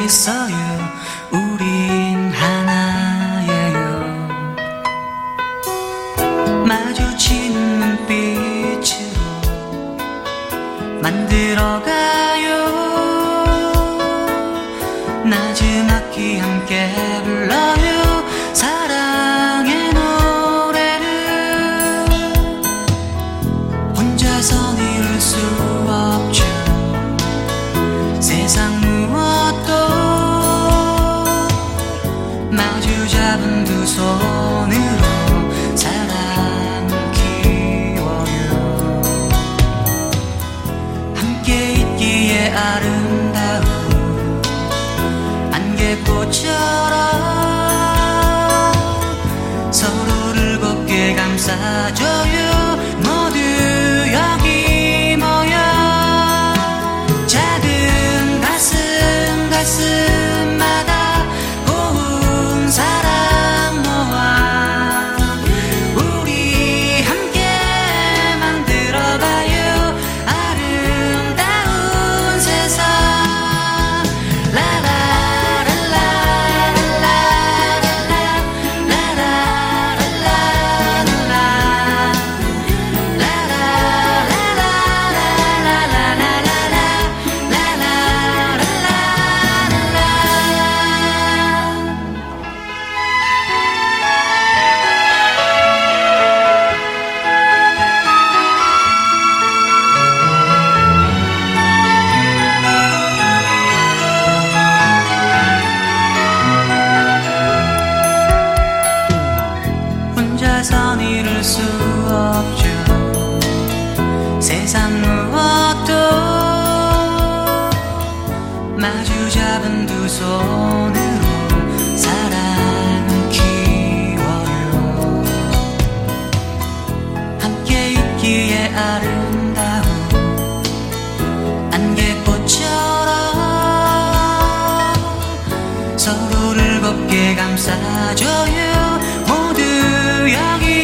있어요. 우린 하나예요. 마주치는 눈빛으로 만들어가요. 나지막히 함께 불러요. 사랑의 노래를 혼자선 이룰 수 없죠. 세상 무엇도 마주 잡은 두 손으로 사랑 키워요. 함께 있기에 아름다운 안개꽃처럼 서로를 곱게 감싸줘요. 모두 여기 모여 작은 가슴마다 고운 사랑 모아 우리 함께 만들어가요. 아름다운 세상. 혼자선 이룰 수 없죠. 세상 무엇도 마주 잡은 두 손으로 사랑을 키워요. 함께 있기에 아름다운 안개꽃처럼 서로를 곱게 감싸줘요. 모두 여기